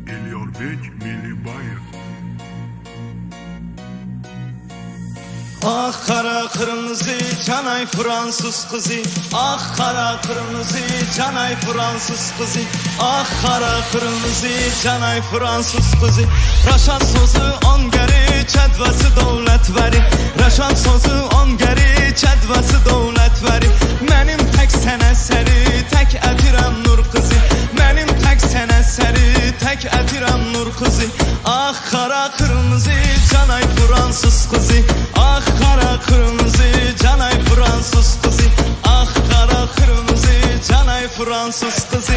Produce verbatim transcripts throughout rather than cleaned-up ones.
Eliorbek Milibayev. Ah kara kırmızı canay Fransız kızı, ah kara kırmızı canay Fransız kızı, ah kara kırmızı canay Fransız kızı. Raşad sözü on geri çedvesi devlet veri, Raşad sözü on geri çedvesi devlet veri. Benim tek sen eseri tek etirem nur kızı, benim tek sen eseri tek etirem nur kızı. Ah kara kırmızı canay Fransız kızı, ah kara kırmızı canay Fransız kızı, ah kara kırmızı canay Fransız kızı.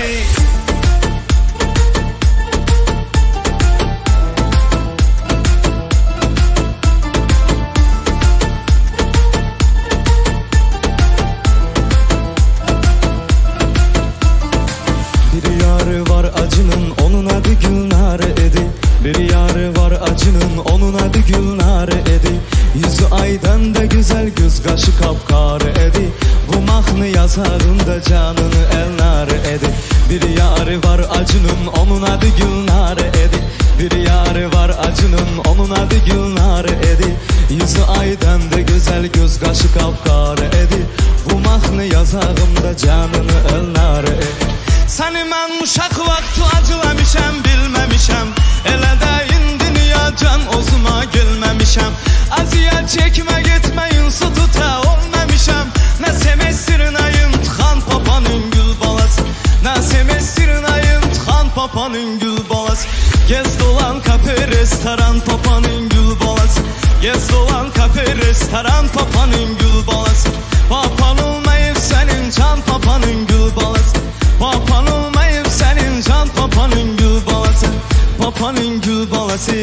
Bir yarı var acının onun adı Gülnar edi, bir yarı var acının onun adı Gülnar edi. Yüzü aydan da güzel göz kaşı kapkar edi, bu mahnı yazarında canını elnar edi. Bir yarı var acının onun adı Gülnar edi, bir yarı var acının onun adı Gülnar edi. Yüzü aydan da güzel göz kaşı kapkar edi, bu mahnı yazarında canını elnar edi. Səni mən uşaq vaxtı acılamışam, bilməmişəm, elə də indi niyə can özümə gülməmişəm. Əziyyət çəkmə getməyin su tuta olmamışam, nə semestrin ayın tıxan papanın gül balası, nə semestrin ayın tıxan papanın gül balası. Gez dolan kafe restoran papanın gül balası, gez dolan kafe restoran papanın gül balası. Papan olmayıb sənin can papanın gül balası, papan olmayıb sənin can papanın gül balası, papanın gül balası.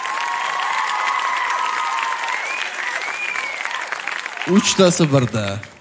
Uçta sıfırda.